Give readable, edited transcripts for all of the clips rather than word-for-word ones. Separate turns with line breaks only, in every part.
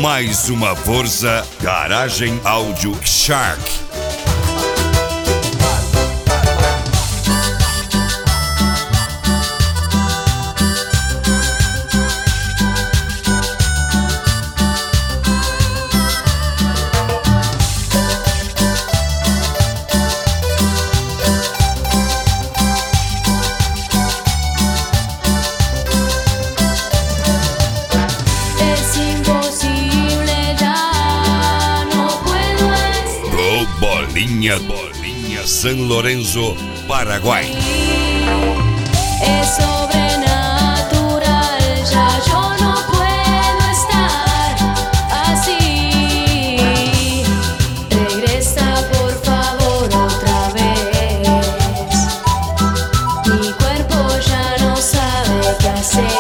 Mais uma força, Garagem Áudio Shark. Bolinha San Lorenzo, Paraguay.
Es sobrenatural, ya yo no puedo estar así. Regresa por favor otra vez. Mi cuerpo ya no sabe qué hacer.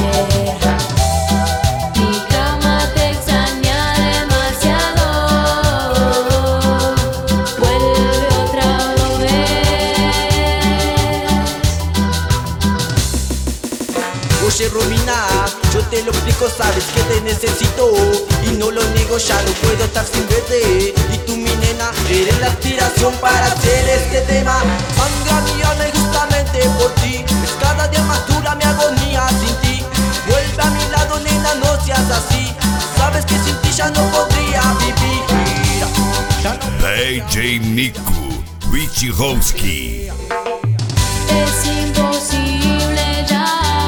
Oye Romina, yo te lo explico, sabes que te necesito y no lo niego, ya no puedo estar sin verte. Y tú mi nena, eres la inspiración para hacer este tema. Sangra mi alma y justamente por ti es cada día más dura mi agonía sin ti. Vuelve a mi lado nena, no seas así. Sabes que sin ti ya no podría vivir.
DJ Miku, Wichihowski.
Es imposible ya.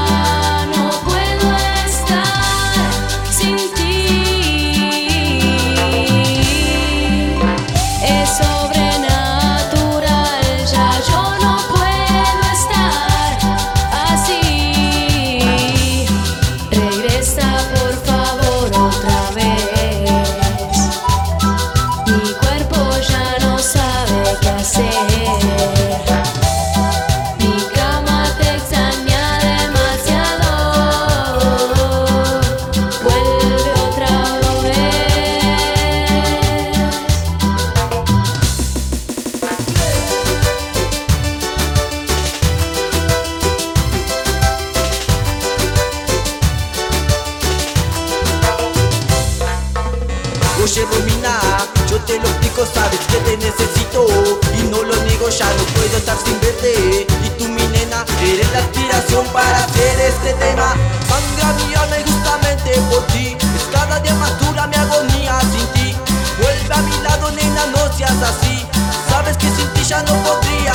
Oye Romina, yo te lo explico, sabes que te necesito y no lo niego, ya no puedo estar sin verte. Y tú mi nena, eres la inspiración para hacer este tema. Sangra mi alma y justamente por ti es cada día más dura mi agonía sin ti. Vuelve a mi lado nena, no seas así. Sabes que sin ti ya no podría